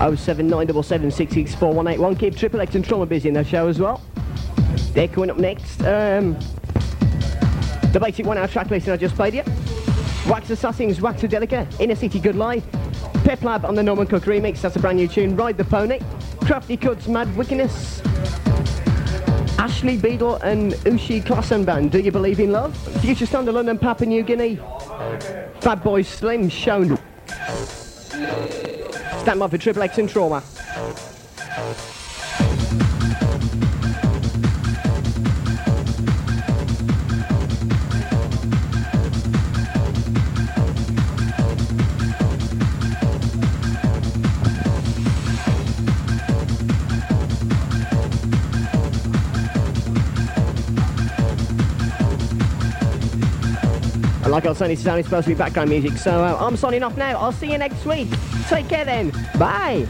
07977664181. Keep Triple X and Trauma busy in their show as well. They're coming up next. The basic 1 hour track listing I just played you. Wax Assassins, Waxadelica, Inner City Good Life, Pep Lab on the Norman Cook remix, that's a brand new tune. Ride the Pony, Crafty Cuts, Mad Wickedness, Ashley Beadle and Ushi Klassen Band, Do You Believe in Love? Future Standard London, Papua New Guinea, Fat Boy Slim, Shown. Stand by for Triple X and Trauma. Like I was saying, this is only supposed to be background music, so I'm signing off now. I'll see you next week. Take care then. Bye.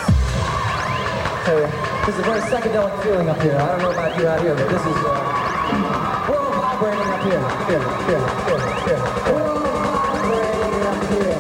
There's a very psychedelic feeling up here. I don't know about you out here, but this is We're all vibrating up here. Here. We're all vibrating up here.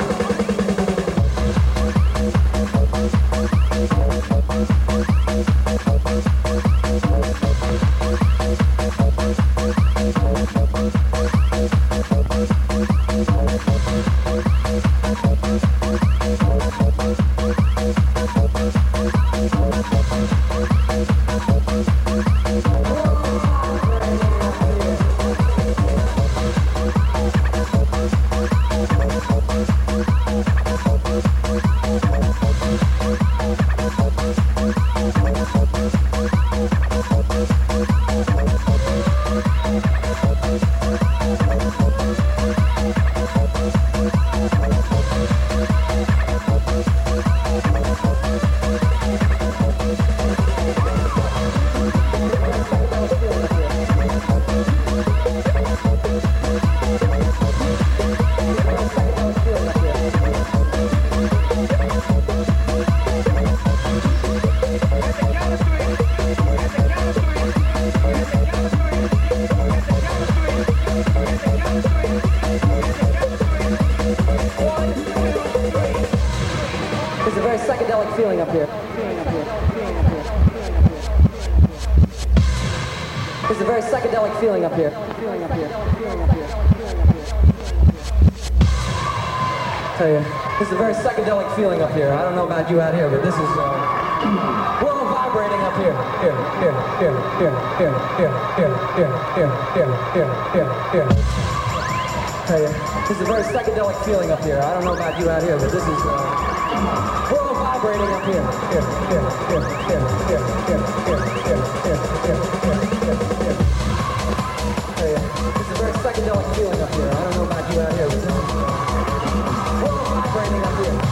There's a very psychedelic feeling up here. There's a very psychedelic feeling up here. Tell you, there's a very psychedelic feeling up here. I don't know about you out here, but this is, we're all vibrating up here. Tell you, there's a very psychedelic feeling up here. I don't know about you out here, but this is, we're all vibrating up here. Tell you, there's a very psychedelic feeling up here. I don't know about you out here, but this is, we're all vibrating up here.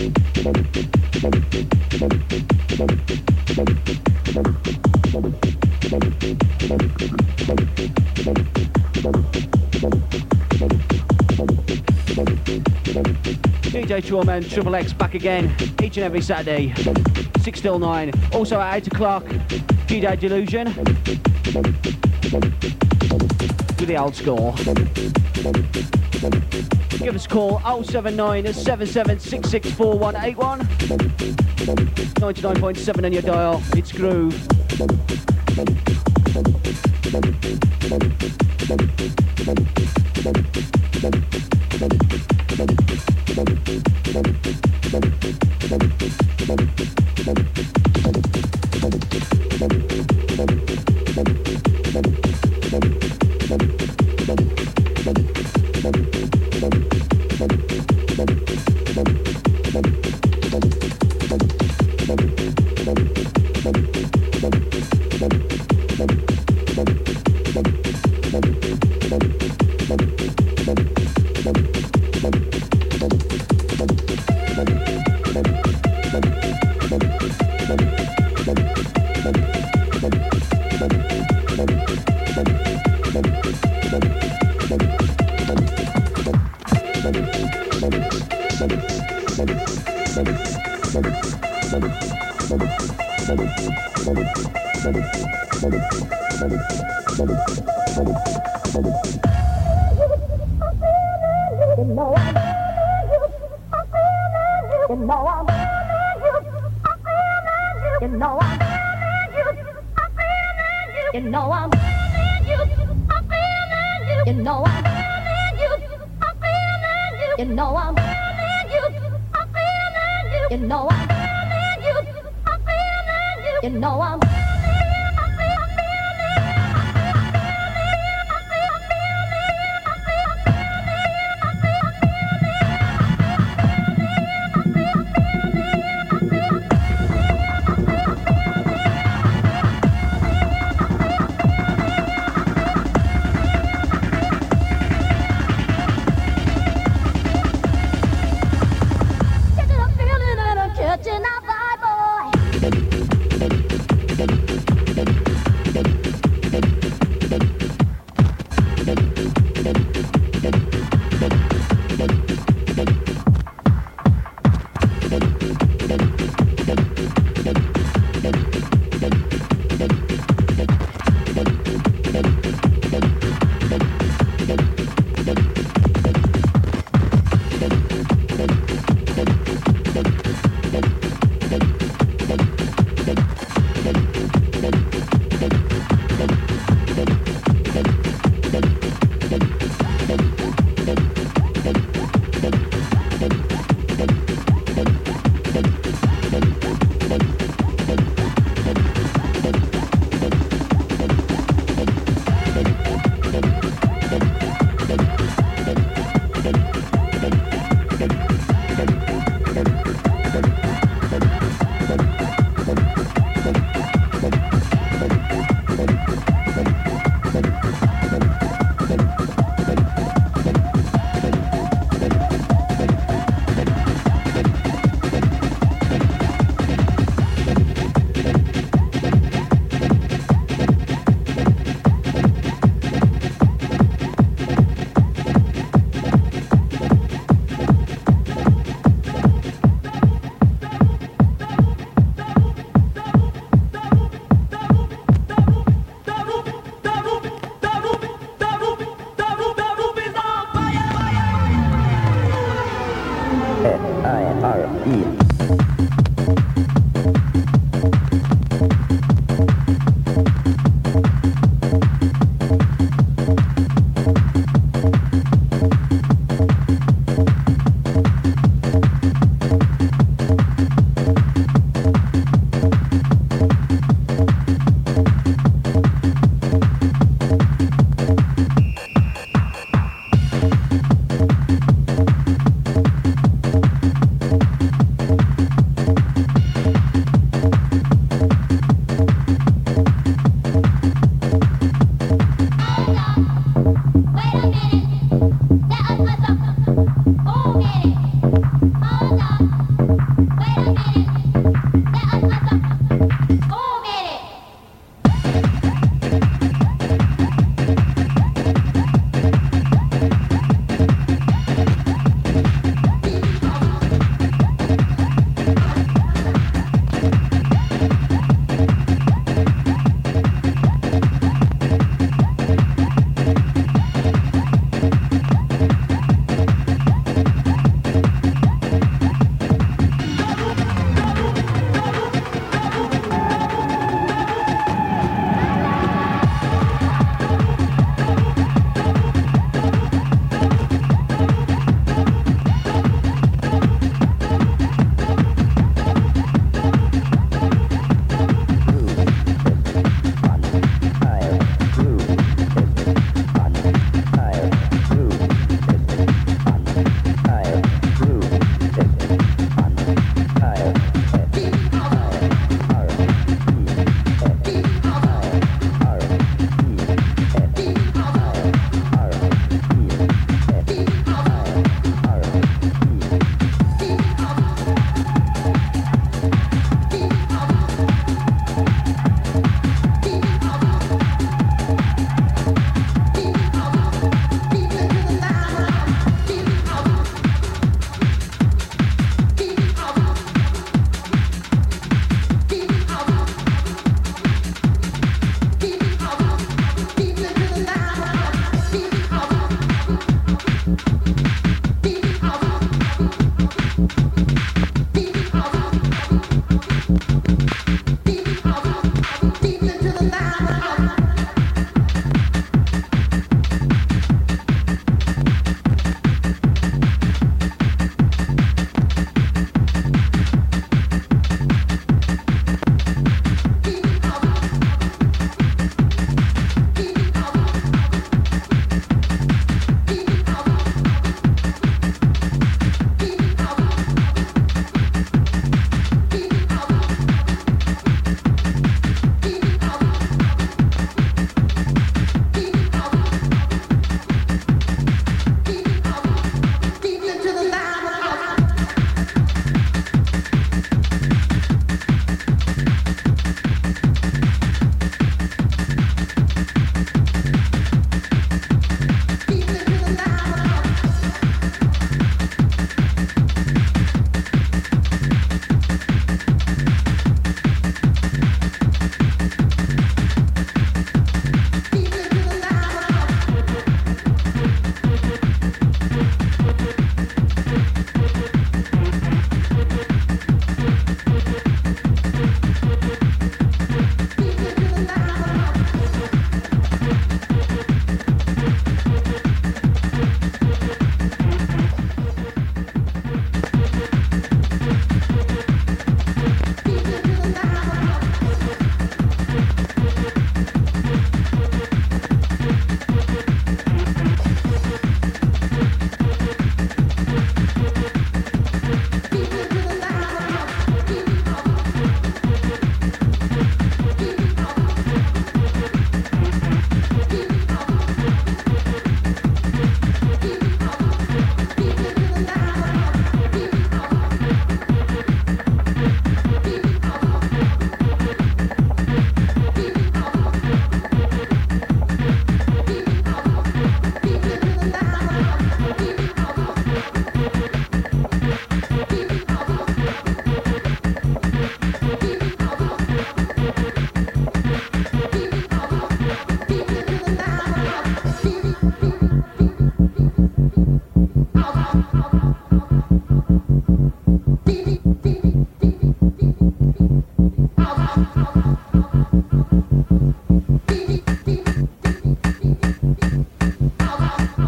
DJ Trawman, Triple X back again, each and every Saturday, 6 till 9. Also at 8 o'clock, DJ Delusion, with the old score. Give us a call, 079 77 664181. 99.7 on your dial, it's Groove.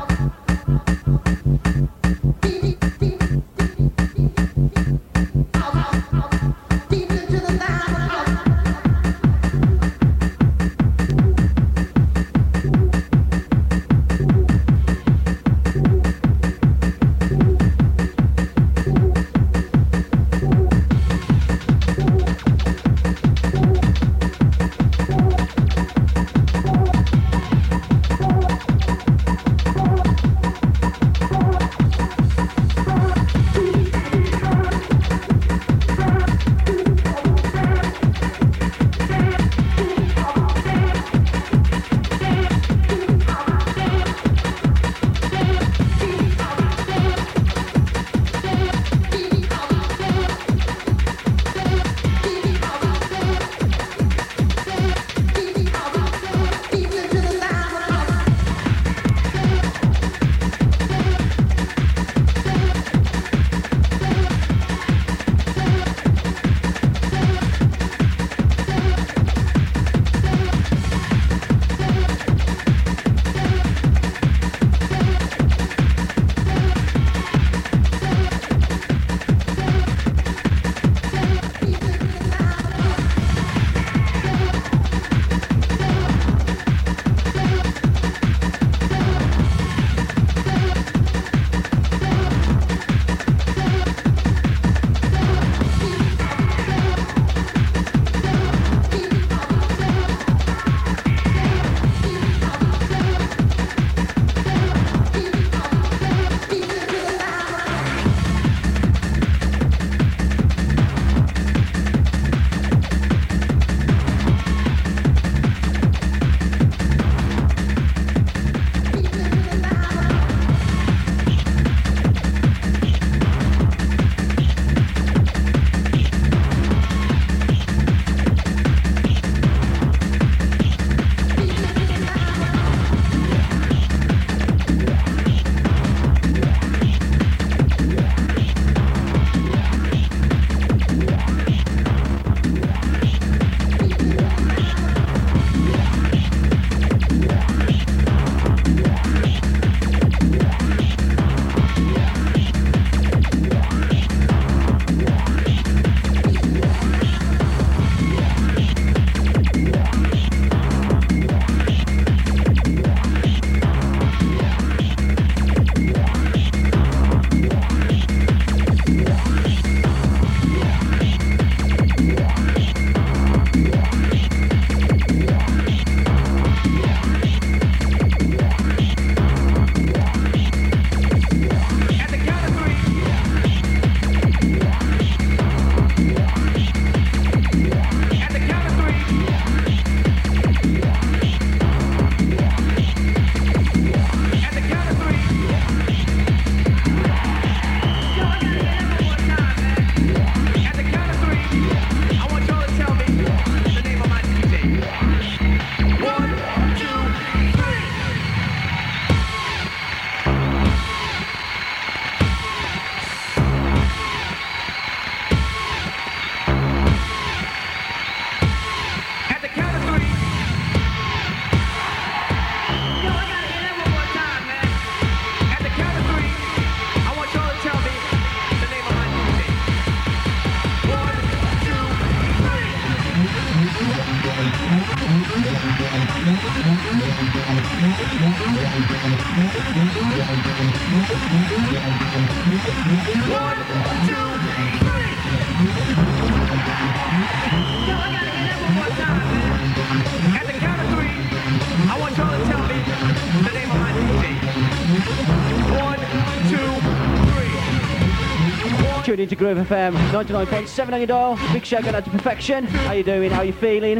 Tuned into Groove FM 99.7 on your dial. Big shout out to Perfection. How you doing? How you feeling?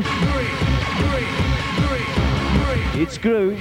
It's Groove.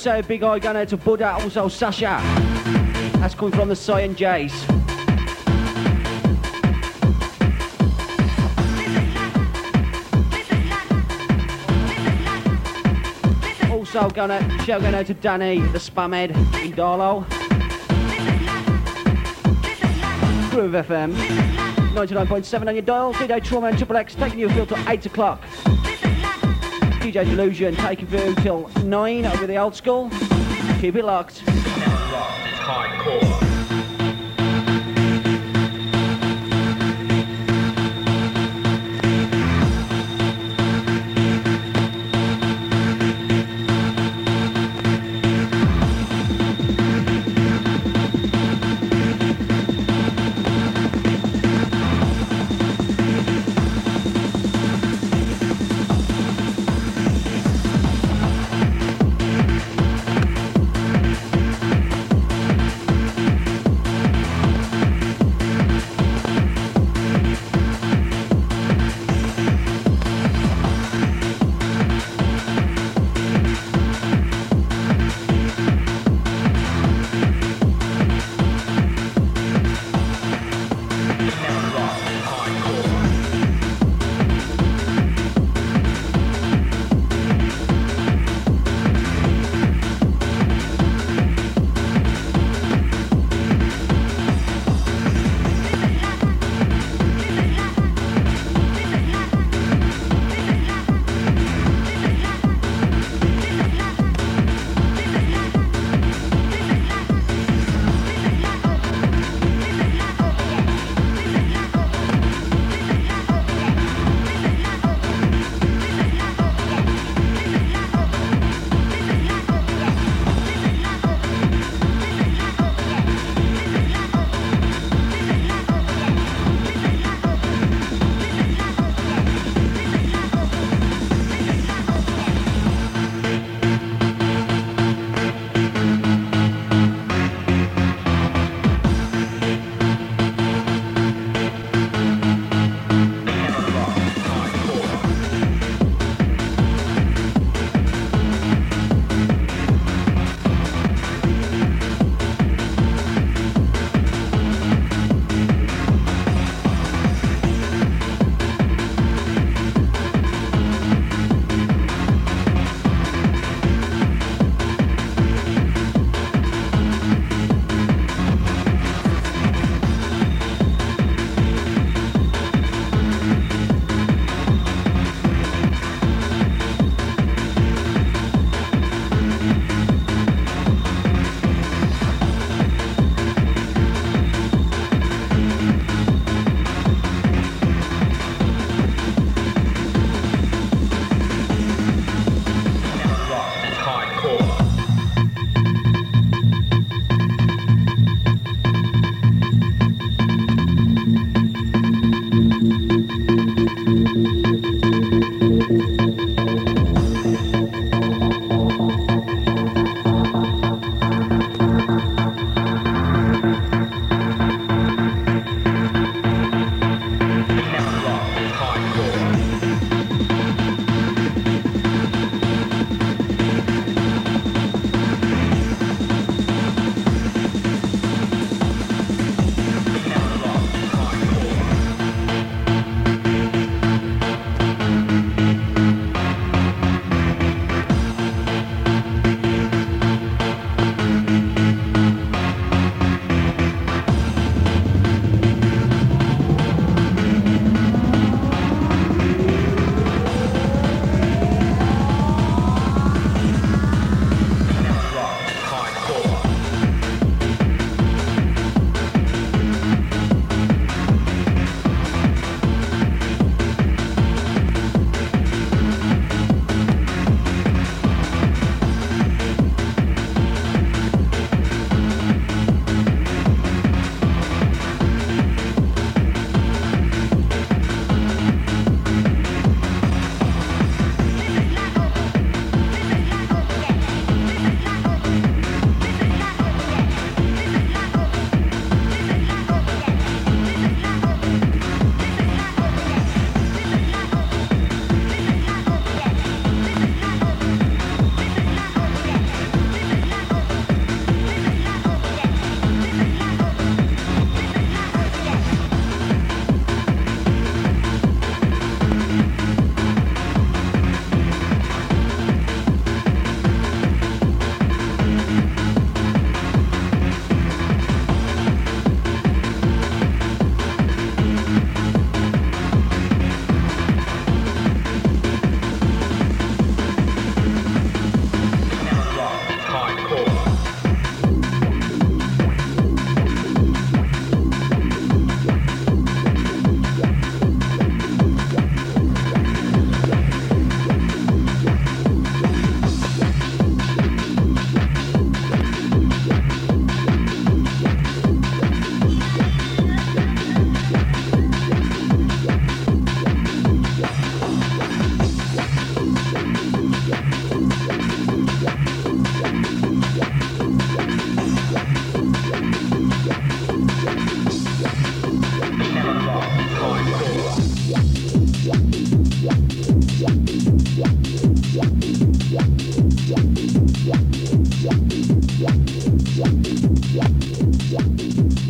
say a big eye going out to Buddha, also Sasha. That's coming from the Cyan Jays. Also going out to Danny, the Spamhead in Darlow. Groove FM, 99.7 on your dial. DJ Trauma and Triple X taking you through till 8 o'clock. DJ Delusion taking you through till 9 with the old school. Keep it locked. Hardcore.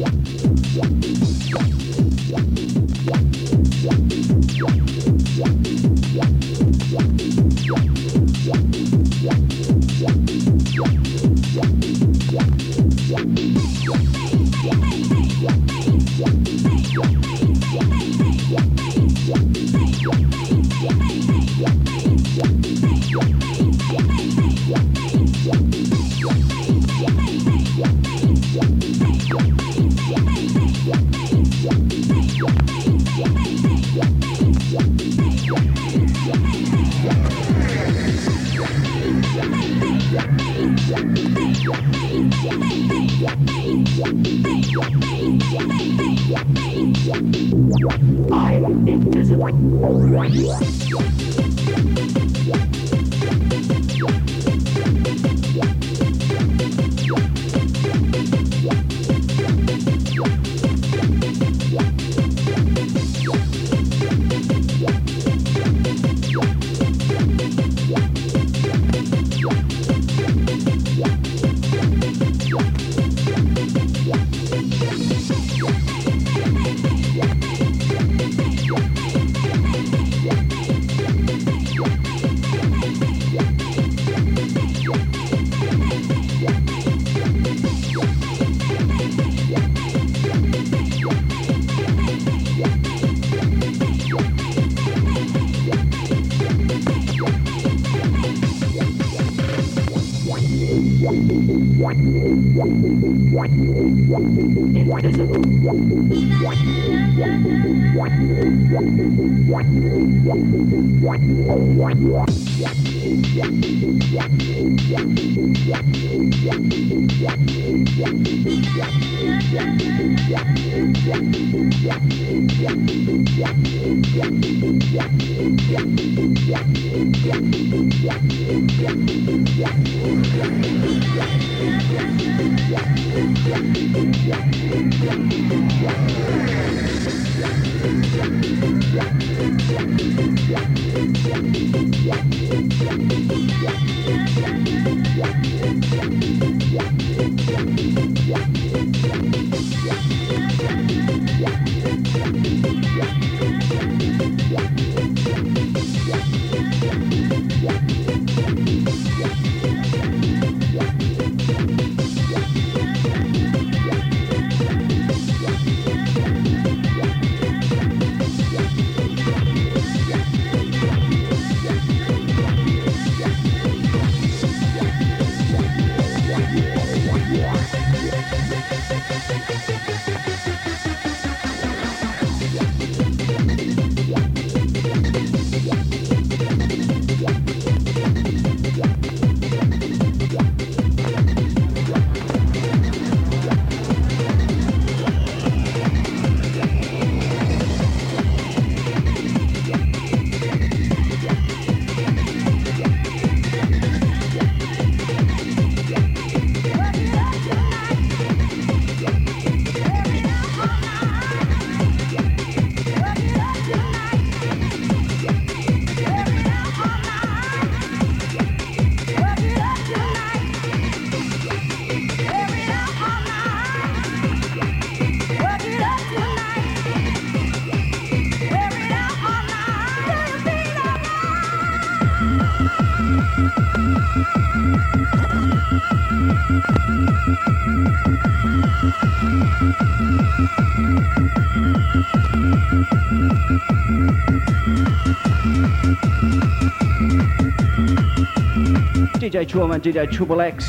DJ Trauma and DJ Triple X.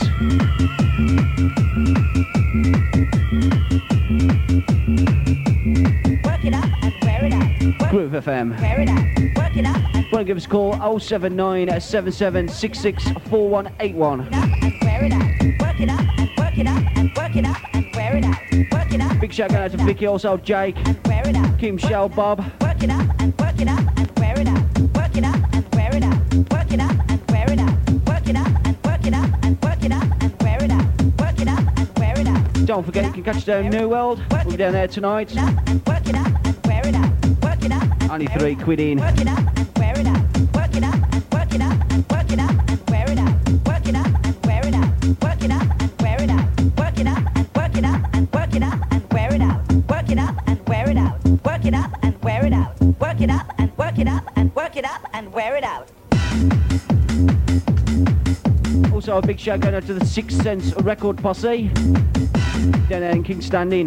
Work it up and wear it out. Groove FM. Wear it out. Work it up and Want to give us a call 079 77 66 4181. up and wear it out. Work it up and work it up and work it up and wear it out. Work it up. Big shout out to Vicky, also Jake, and wear it out. Kim, Shell, Bob. Work it up and work it up and wear it out. Work it up and wear it out. Work it up and wear it out. Work it up and work it up and work it up and wear it out. Work it up and wear it out. Don't forget, you can catch us down in New World. We'll be down there tonight. Work it up and work it up and wear it out. Work it up and Only wear it £3 in. Work it up and wear it out. Work it up and work it up and work it up and wear it out. Work it up and wear it out. Work it up and wear it out. Work it up and work it up and work it up and wear it out. Work it up and work it up and work it up and wear it out. Also a big shout going out to the Sixth Sense record posse down there in King's Standing.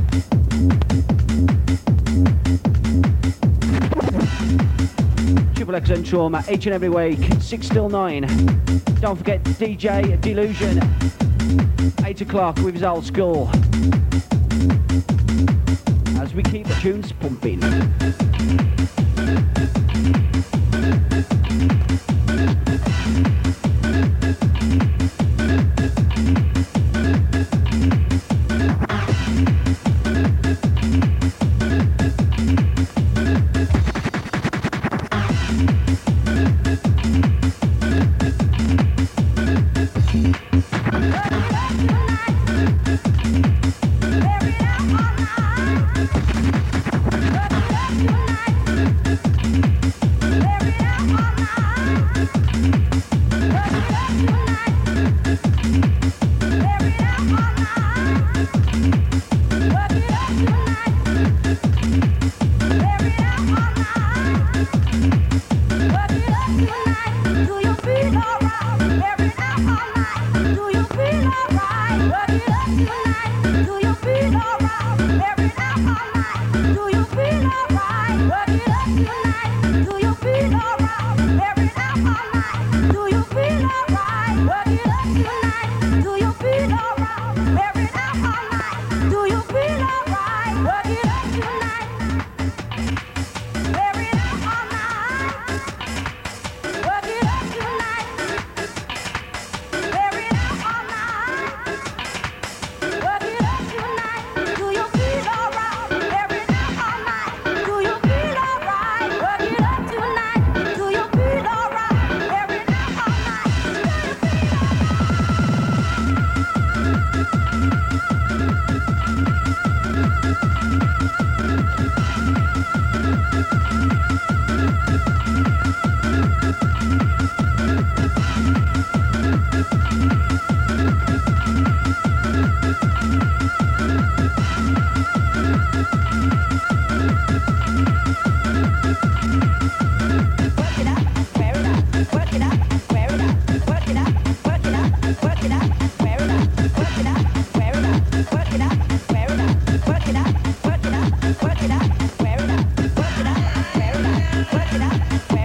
Triple X and Trauma each and every week, 6 till 9. Don't forget DJ Delusion, 8 o'clock with his old school. As we keep the tunes pumping. Work it up.